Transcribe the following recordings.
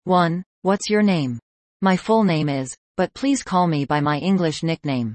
1. What's your name? My full name is, but please call me by my English nickname.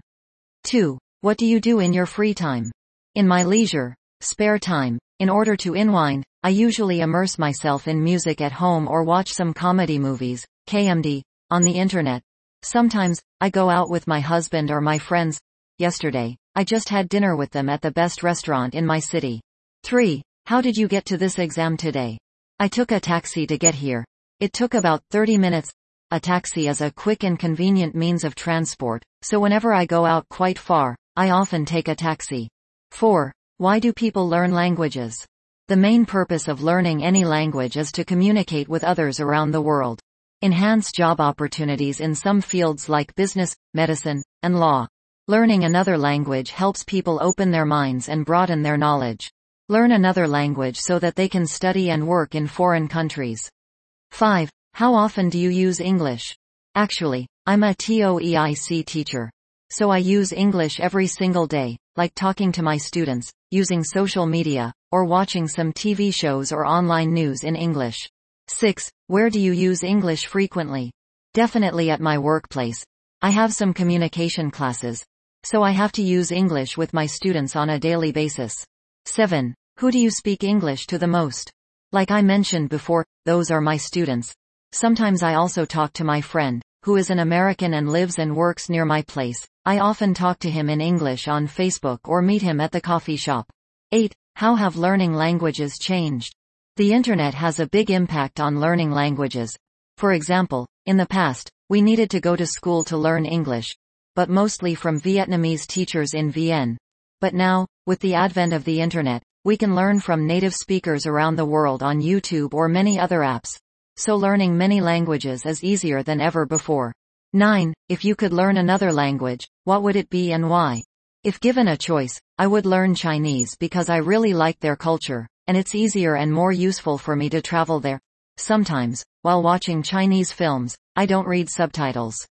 2. What do you do in your free time? In my leisure, spare time, in order to unwind, I usually immerse myself in music at home or watch some comedy movies, KMD, on the internet. Sometimes, I go out with my husband or my friends. Yesterday, I just had dinner with them at the best restaurant in my city. 3. How did you get to this exam today? I took a taxi to get here. It took about 30 minutes. A taxi is a quick and convenient means of transport, so whenever I go out quite far, I often take a taxi. 4. Why do people learn languages? The main purpose of learning any language is to communicate with others around the world. Enhance job opportunities in some fields like business, medicine, and law. Learning another language helps people open their minds and broaden their knowledge. Learn another language so that they can study and work in foreign countries. 5. How often do you use English? Actually, I'm a TOEIC teacher. So I use English every single day, like talking to my students, using social media, or watching some TV shows or online news in English. 6. Where do you use English frequently? Definitely at my workplace. I have some communication classes, so I have to use English with my students on a daily basis. 7. Who do you speak English to the most? Like I mentioned before, those are my students. Sometimes I also talk to my friend, who is an American and lives and works near my place. I often talk to him in English on Facebook or meet him at the coffee shop. 8. How have learning languages changed? The internet has a big impact on learning languages. For example, in the past, we needed to go to school to learn English, but mostly from Vietnamese teachers in Vienne. But now, with the advent of the internet, we can learn from native speakers around the world on YouTube or many other apps. So learning many languages is easier than ever before. 9. If you could learn another language, what would it be and why? If given a choice, I would learn Chinese because I really like their culture, and it's easier and more useful for me to travel there. Sometimes, while watching Chinese films, I don't read subtitles.